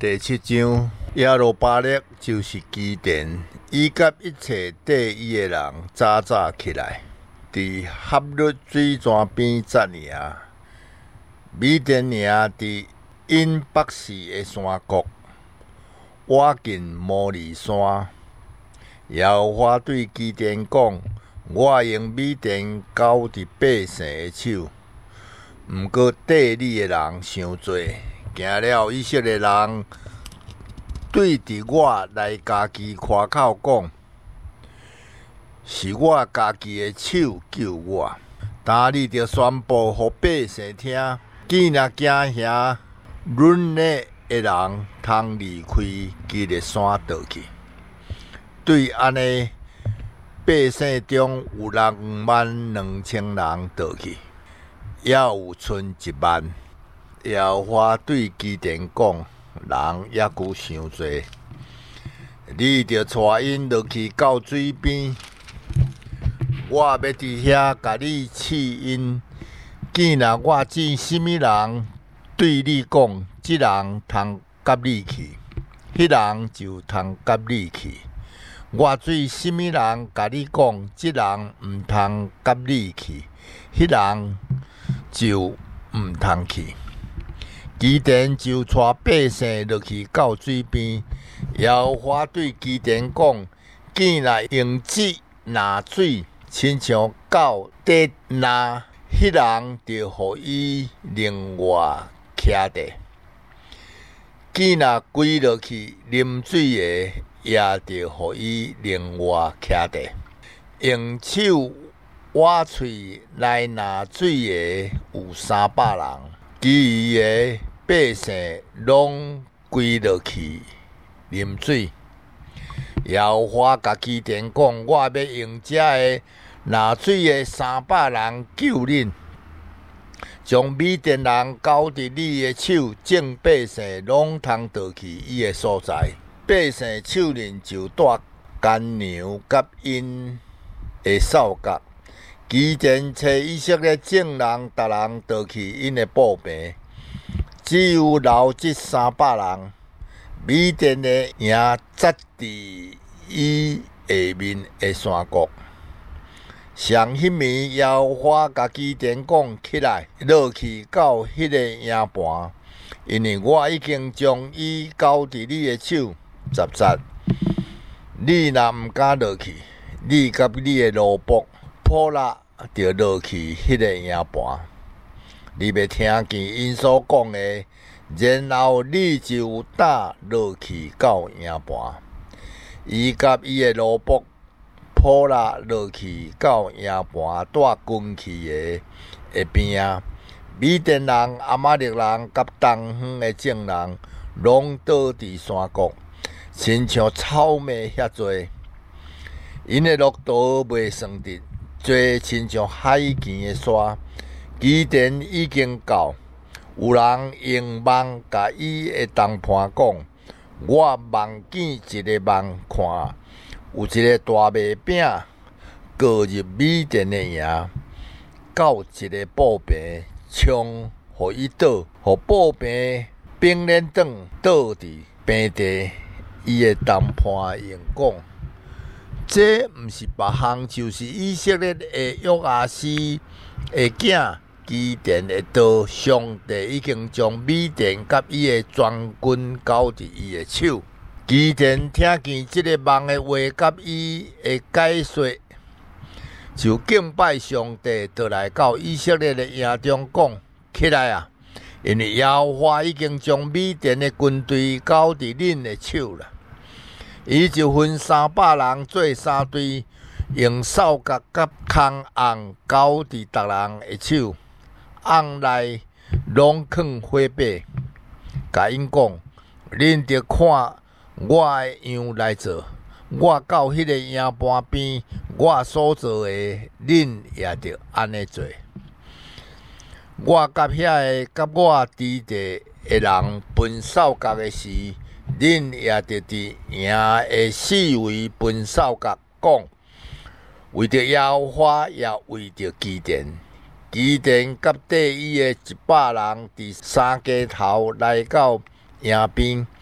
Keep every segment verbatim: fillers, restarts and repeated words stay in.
第七章，耶路巴勒就是基甸，伊甲一切缀伊的人早早起来，伫哈律水泉边扎营。米甸营伫因北市的山谷，倚近摩利山。耶和华对基甸讲：我用米甸交伫百姓的手，毋过缀你的人伤多。行了，以色列人对伫我来家己夸口讲，是我家己的手救我。但你着宣布互百姓听，见若惊遐沦落的人通离开基列山倒去。对安尼，百姓中有六万两千人倒去，也有剩一万。耶和华对基甸讲：人抑阁伤多，你着带因落去到水边，我要伫遐甲你试因。见若我指什么人对你讲，即人通甲你去，迄人就通甲你去。我对什么人甲你讲，即人毋通甲你去，迄人就毋通去。基甸就带百姓落去到水边，耶和华对基甸讲：见若用即拿水，亲像狗得拿，迄人就互伊另外徛地；见若跪落去啉水的，也着互伊另外徛地。用手挖喙来拿水的有三百人，其余的百姓拢跪落去啉水。耶和华甲基甸讲：我要用这个拿水的三百人救恁，将米甸人交伫你的手，众百姓拢通倒去伊的所在。百姓手里就带干牛甲因的扫角。基甸找以色列众人，逐人倒去因的步平。只有留这三百人，米甸的营扎伫伊下面的山谷。上迄暝，耶和华甲基甸讲：起来，落去到迄个营盘，因为我已经将伊交伫你的手。十节，你若毋敢落去，你甲你的奴仆普拉就落去迄个营盘。你要听见因所讲的，然后你就有胆落去到营盘。伊甲伊的奴仆普拉落去到营盘，带军器的下边啊。米甸人、亚玛力人甲东方的众人，拢倒伫山谷，亲像草莓遐多。因的骆驼袂算得，多亲像海边的沙。基甸已经到，有人用梦甲伊的同伴讲：我梦见一个梦，看有一个大麦饼过入米甸的营，到一个布坪，冲互伊倒，互布坪冰冷转倒伫平地。伊的同伴用讲：这毋是别项，就是以色列的约阿斯的囝基甸的道。上帝已经将米甸甲伊的全军交伫伊的手。基甸听见即个梦的话甲伊的解说，就敬拜上帝，倒来到以色列的营中讲：起来啊！因为耶和华已经将米甸的军队交伫恁的手了。伊就分三百人做三队，用扫角甲空甕交伫逐人的手，甕内拢放火把，甲因讲：恁着看我的样来做。我到迄个营盘边，我所做的，恁也着安尼做。我甲遐个甲我伫地的人分扫角的时，恁也着伫营的四围分扫角，讲为着耶和华，也为着基甸。基甸甲缀伊的一百人伫山街头来到营边，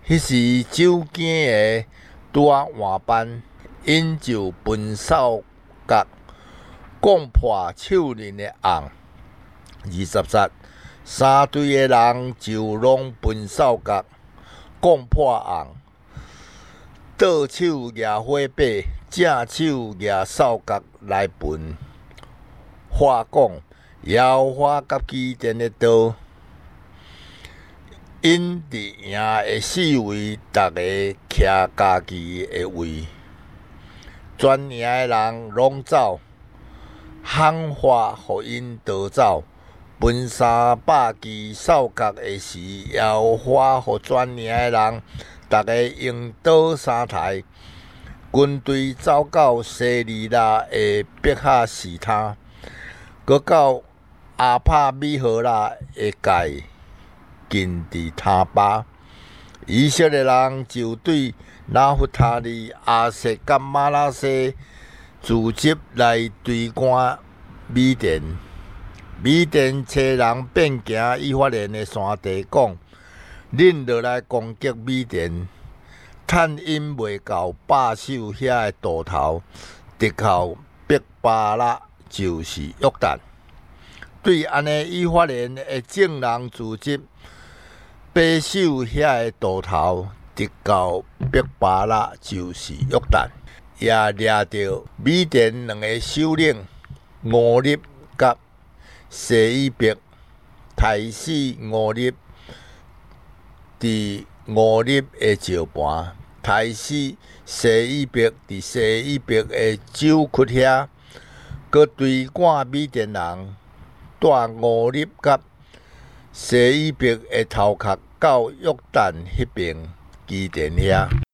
迄时酒惊的拄啊换班，因就分扫角，讲破手刃的红。二十节，三队的人就拢分扫角，讲破红。倒手举火把，正手举扫角来分。话讲，摇花甲基甸的刀。因伫赢的四位，逐个徛家己的位，全赢的人拢走，喊话互因逃走。分三百支扫角的时，摇花互全赢的人，逐个用倒三台。军队走到西里拉的碧哈寺滩，搁到阿帕米荷拉的界。近伫他巴，以色列人就对拿弗他利、阿瑟甲马拉西组织来追赶米甸。米甸找人变行以法莲的山地，讲：恁落来攻击米甸，趁因未到百手遐的渡头，直靠毕巴拉就是约旦。对安尼以法莲的众人组织。八手遐的渡头，直到毕巴拉就是约旦，也掠着米甸两个首领乌立甲西伊伯，杀死乌立伫乌立的石盘，杀死西伊伯伫西伊伯的酒窟遐，搁追赶米甸人，带乌立甲西伊伯的头壳到约旦迄边基甸遐。